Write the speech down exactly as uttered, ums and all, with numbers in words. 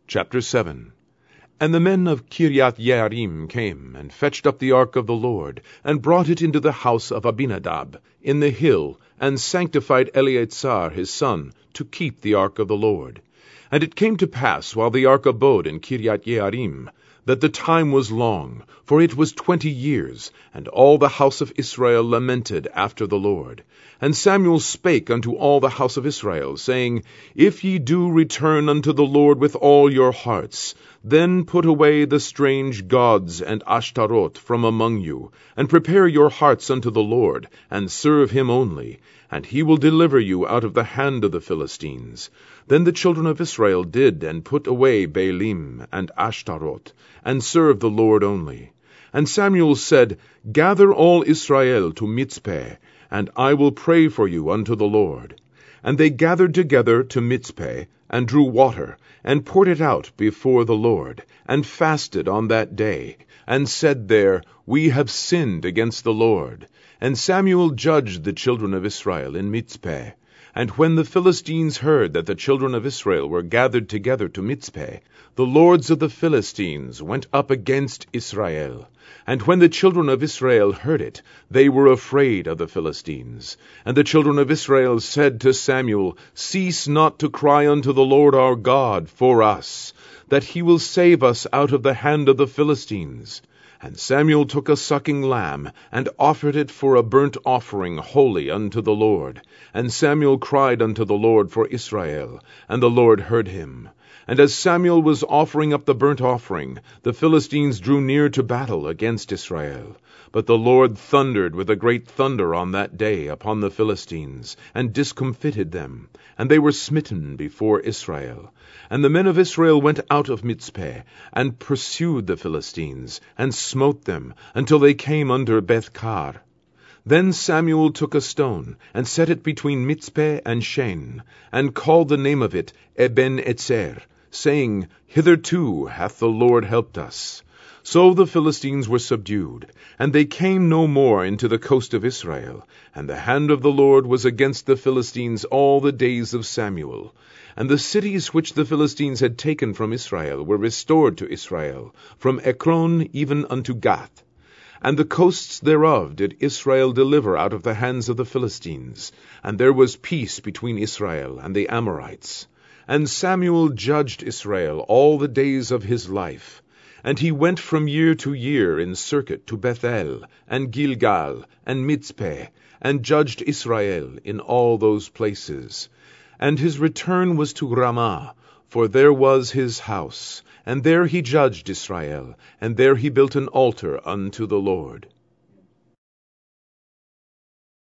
Chapter seven. And the men of Kiriath-Jearim came, and fetched up the ark of the Lord, and brought it into the house of Abinadab, in the hill, and sanctified Eleazar his son, to keep the ark of the Lord. And it came to pass, while the ark abode in Kiriath-Jearim, that the time was long, for it was twenty years, and all the house of Israel lamented after the Lord. And Samuel spake unto all the house of Israel, saying, If ye do return unto the Lord with all your hearts, then put away the strange gods and Ashtaroth from among you, and prepare your hearts unto the Lord, and serve him only, and he will deliver you out of the hand of the Philistines. Then the children of Israel did, and put away Baalim and Ashtaroth, and served the Lord only. And Samuel said, Gather all Israel to Mizpeh, and I will pray for you unto the Lord. And they gathered together to Mizpeh, and drew water, and poured it out before the Lord, and fasted on that day, and said there, We have sinned against the Lord. And Samuel judged the children of Israel in Mizpeh. And when the Philistines heard that the children of Israel were gathered together to Mizpeh, the lords of the Philistines went up against Israel. And when the children of Israel heard it, they were afraid of the Philistines. And the children of Israel said to Samuel, Cease not to cry unto the Lord our God for us, that he will save us out of the hand of the Philistines. And Samuel took a sucking lamb, and offered it for a burnt offering holy unto the Lord. And Samuel cried unto the Lord for Israel, and the Lord heard him. And as Samuel was offering up the burnt offering, the Philistines drew near to battle against Israel. But the Lord thundered with a great thunder on that day upon the Philistines, and discomfited them, and they were smitten before Israel. And the men of Israel went out of Mizpeh, and pursued the Philistines, and smote them, until they came under Bethkar. Then Samuel took a stone, and set it between Mizpeh and Shen, and called the name of it Eben-Etzer, saying, Hitherto hath the Lord helped us. So the Philistines were subdued, and they came no more into the coast of Israel. And the hand of the Lord was against the Philistines all the days of Samuel. And the cities which the Philistines had taken from Israel were restored to Israel, from Ekron even unto Gath. And the coasts thereof did Israel deliver out of the hands of the Philistines, and there was peace between Israel and the Amorites. And Samuel judged Israel all the days of his life. And he went from year to year in circuit to Bethel, and Gilgal, and Mizpeh, and judged Israel in all those places. And his return was to Ramah, for there was his house, and there he judged Israel, and there he built an altar unto the Lord.